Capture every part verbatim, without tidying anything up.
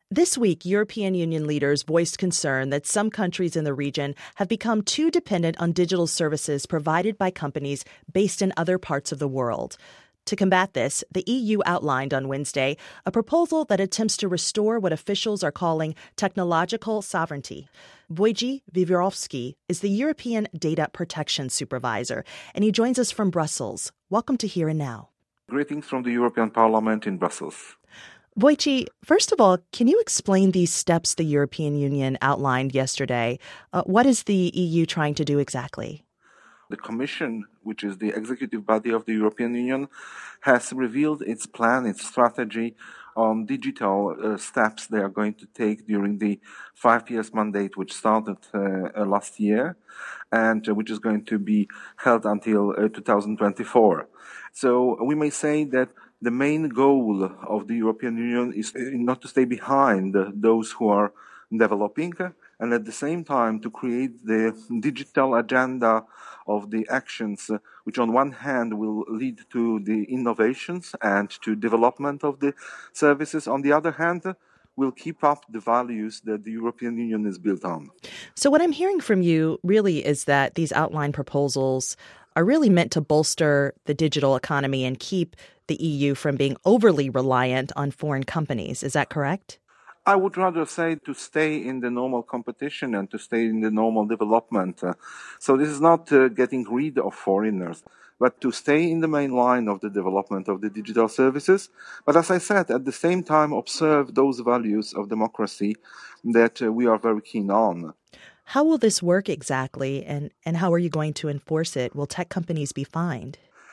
This week, European Union leaders voiced concern that some countries in the region have become too dependent on digital services provided by companies based in other parts of the world. To combat this, the E U outlined on Wednesday a proposal that attempts to restore what officials are calling technological sovereignty. Wojciech Wiewiórowski is the European Data Protection Supervisor, and he joins us from Brussels. Welcome to Here and Now. Greetings from the European Parliament in Brussels. Wojciech, first of all, can you explain these steps the European Union outlined yesterday? Uh, what is the E U trying to do exactly? The Commission, which is the executive body of the European Union, has revealed its plan, its strategy on digital uh, steps they are going to take during the five years mandate, which started uh, uh, last year and uh, which is going to be held until uh, two thousand twenty-four. So we may say that the main goal of the European Union is not to stay behind those who are developing, and at the same time to create the digital agenda of the actions, which on one hand will lead to the innovations and to development of the services. On the other hand, will keep up the values that the European Union is built on. So what I'm hearing from you really is that these outlined proposals are really meant to bolster the digital economy and keep the E U from being overly reliant on foreign companies. Is that correct? I would rather say to stay in the normal competition and to stay in the normal development. Uh, so this is not uh, getting rid of foreigners, but to stay in the main line of the development of the digital services. But as I said, at the same time, observe those values of democracy that uh, we are very keen on. How will this work exactly, and, and how are you going to enforce it? Will tech companies be fined?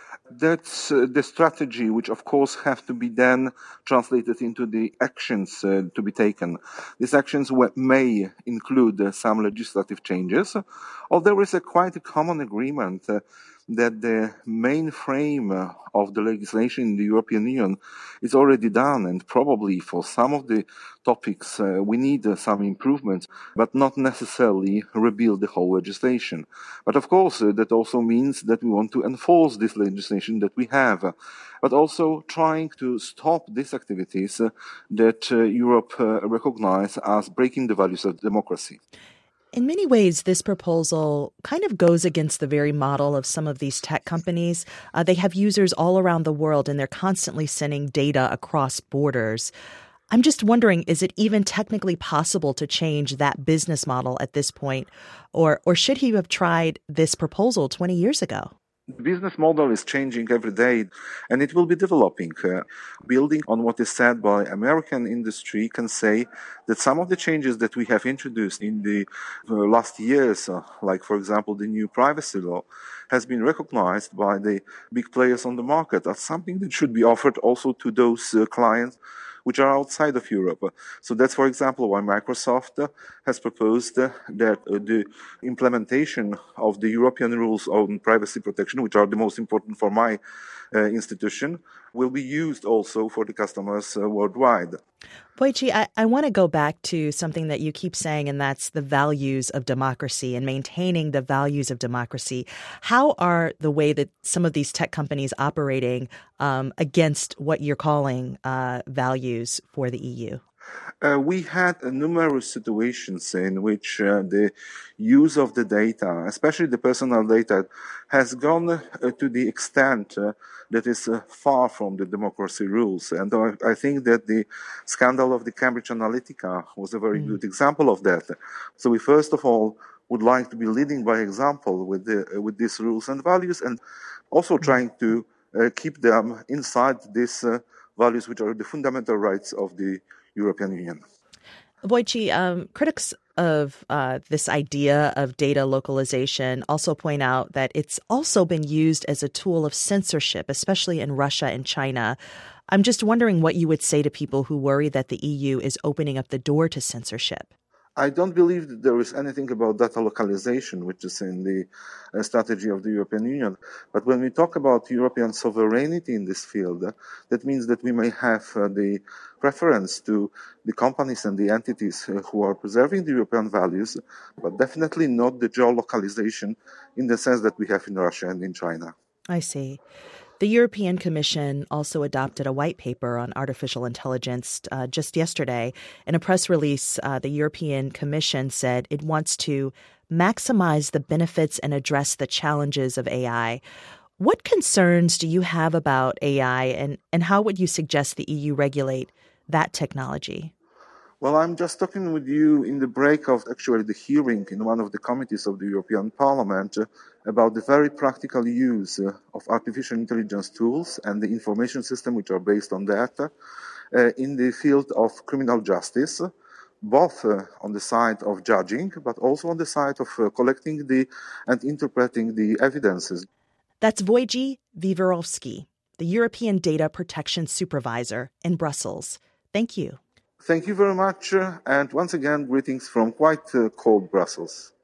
That's uh, the strategy, which of course have to be then translated into the actions uh, to be taken. These actions w- may include uh, some legislative changes, although there is a quite a common agreement uh, that the main frame uh, of the legislation in the European Union is already done, and probably for some of the topics uh, we need uh, some improvements, but not necessarily rebuild the whole legislation. But of course, uh, that also means that we want to enforce this legislation that we have, uh, but also trying to stop these activities uh, that uh, Europe uh, recognizes as breaking the values of democracy. In many ways, this proposal kind of goes against the very model of some of these tech companies. Uh, they have users all around the world, and they're constantly sending data across borders. I'm just wondering, is it even technically possible to change that business model at this point? Or, or should he have tried this proposal twenty years ago? The business model is changing every day, and it will be developing. Uh, building on what is said by American industry, can say that some of the changes that we have introduced in the uh, last years, uh, like, for example, the new privacy law, has been recognized by the big players on the market as something that should be offered also to those uh, clients which are outside of Europe. So that's, for example, why Microsoft uh, has proposed uh, that uh, the implementation of the European rules on privacy protection, which are the most important for my uh, institution, will be used also for the customers uh, worldwide. Wojciech, I, I want to go back to something that you keep saying, and that's the values of democracy and maintaining the values of democracy. How are the way that some of these tech companies operating um, against what you're calling uh, values for the E U? Uh, we had uh, numerous situations in which uh, the use of the data, especially the personal data, has gone uh, to the extent uh, that is uh, far from the democracy rules. And I, I think that the scandal of the Cambridge Analytica was a very mm. good example of that. So we first of all would like to be leading by example with the, uh, with these rules and values, and also trying to uh, keep them inside these uh, values, which are the fundamental rights of the European Union. Wojciech, um, critics of uh, this idea of data localization also point out that it's also been used as a tool of censorship, especially in Russia and China. I'm just wondering what you would say to people who worry that the E U is opening up the door to censorship. I don't believe that there is anything about data localization, which is in the uh, strategy of the European Union. But when we talk about European sovereignty in this field, uh, that means that we may have uh, the preference to the companies and the entities uh, who are preserving the European values, but definitely not the geolocalization in the sense that we have in Russia and in China. I see. The European Commission also adopted a white paper on artificial intelligence uh, just yesterday. In a press release, uh, the European Commission said it wants to maximize the benefits and address the challenges of A I. What concerns do you have about A I, and, and how would you suggest the E U regulate that technology? Well, I'm just talking with you in the break of actually the hearing in one of the committees of the European Parliament uh, about the very practical use uh, of artificial intelligence tools and the information system which are based on that uh, in the field of criminal justice, both uh, on the side of judging, but also on the side of uh, collecting the and interpreting the evidences. That's Wojciech Wiewiórowski, the European Data Protection Supervisor in Brussels. Thank you. Thank you very much, uh, and once again, greetings from quite uh, cold Brussels.